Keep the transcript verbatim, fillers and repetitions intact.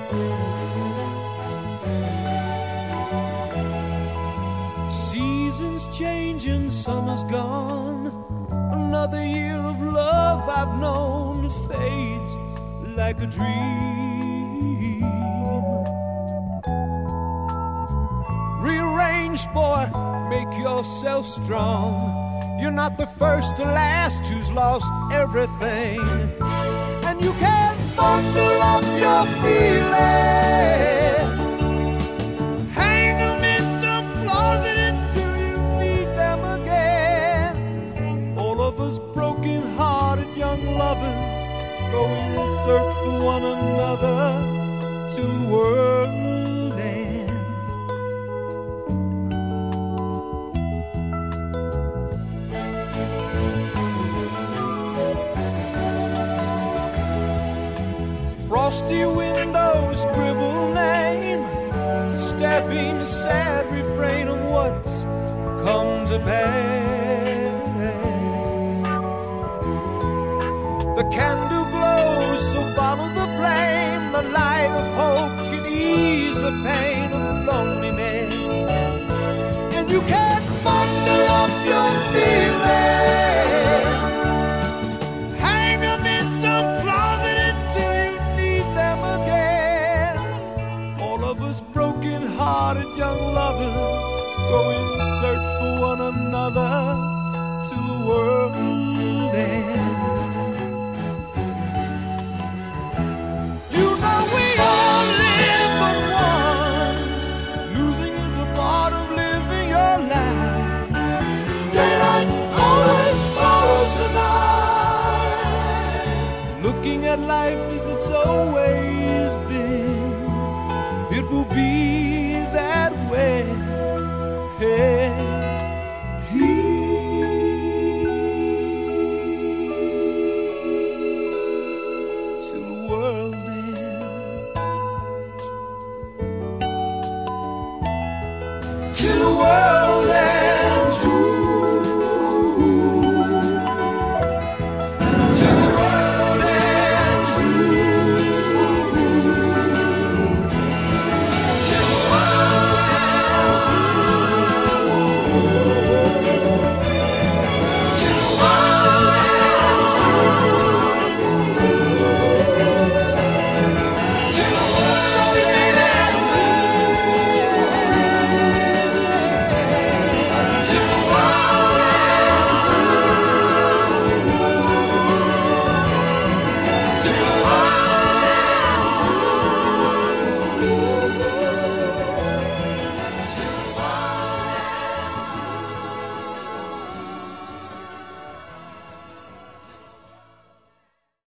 Seasons changing, summer's gone. Another year of love I've known fades like a dream. Rearrange, boy, make yourself strong. You're not the first or last who's lost everything. And you can bundle up your feelings, hang them in some closet until you need them again. All of us broken-hearted young lovers go in search for one another till the world ends. Frosty windows scribble name, stepping sad refrain of what's come to pass. The candle glows, so follow the flame. The light of hope can ease the pain of loneliness. And you can bundle up your feelings, hang them in some closet until you need them again. All of us broken-hearted young lovers go in search for one another till the world ends. Looking at life as it's always been, it will be that way. Hey, till the world ends. Till the world